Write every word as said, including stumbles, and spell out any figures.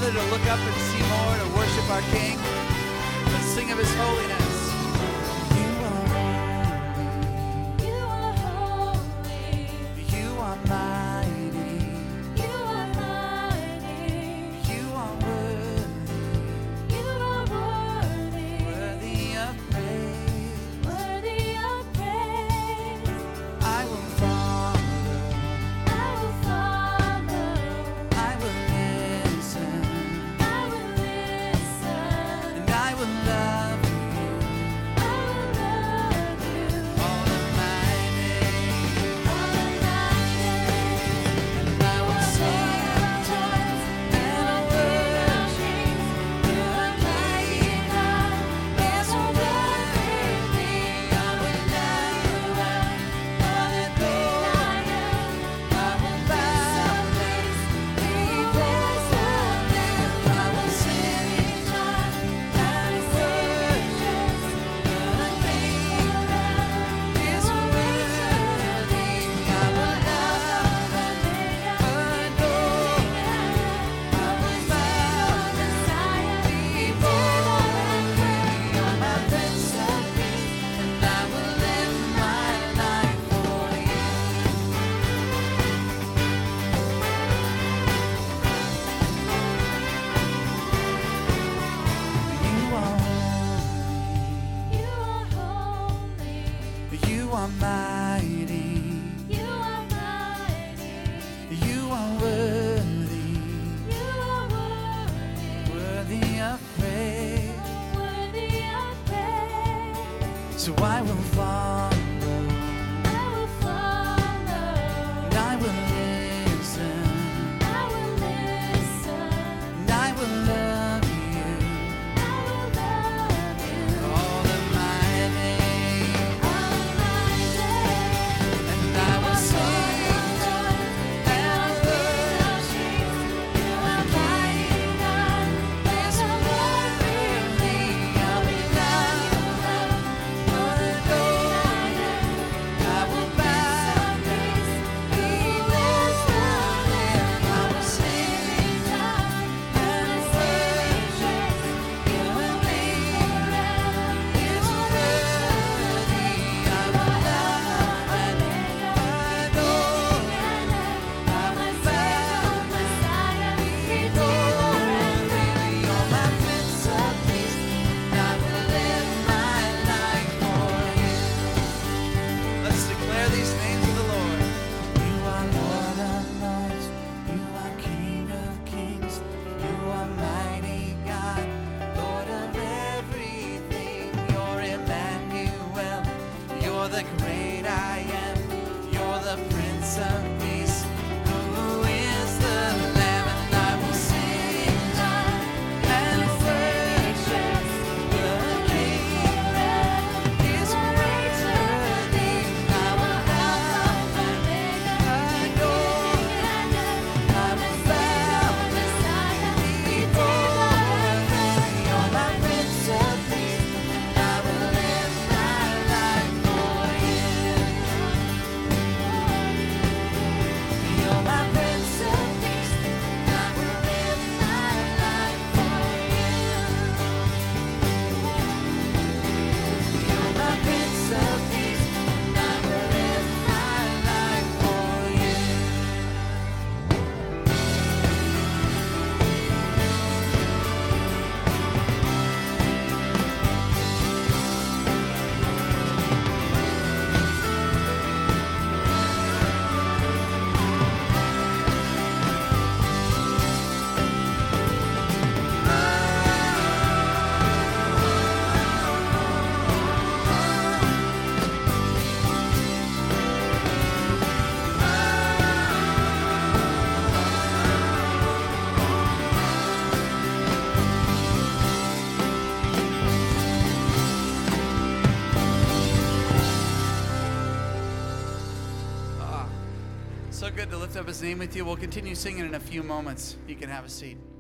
together to look up and see more, to worship our King, and sing of his holiness. You are holy. You are mighty. You are mighty. You are worthy. You are worthy. Worthy of praise. Worthy of praise. I will follow. I will follow. I will listen. I will listen. And I will love you. I will love you. All of my days. All of my days. And I will sing joys and worship. You are mighty God. Yes, worthy. I will love you. All the good I am. I will bow before them. I will sing joy and worship. The King is worthy. I will love and adore. I will bow before them. You're my Prince of Peace, and I will live my life for you. You are holy. You are holy. You are mighty. You are mighty. You are worthy. You are worthy. Worthy of praise. Worthy of praise. So I will follow. I will follow. And I will listen. I will listen. And I will love you. I will love you. All of my days. All of my days. And I will sing joy and worship. You are mighty God. Yes, worthy. I will love you. Adore you. I will bow before them. I will sing joy and worship. You and me is worthy. I will love and adore. I will bow before them. You're my Prince of Peace, and I will live my life for you. Let's declare these names of the Lord. You are Lord of lords. You are King of kings. You are mighty God, Lord of everything. You're Emmanuel. You're the great I am. You're the Prince of Peace. Who is the Lamb? And I will sing joy and worship. The King is worthy. I will love and adore. I will bow before them. You're my Prince of Peace, and I will live my life for you. You're my Prince of Peace, and I will live my life for you. You're my Prince of Peace, and I will live my life for you. Ah, so good to lift up his name with you. We'll continue singing in a few moments. You can have a seat.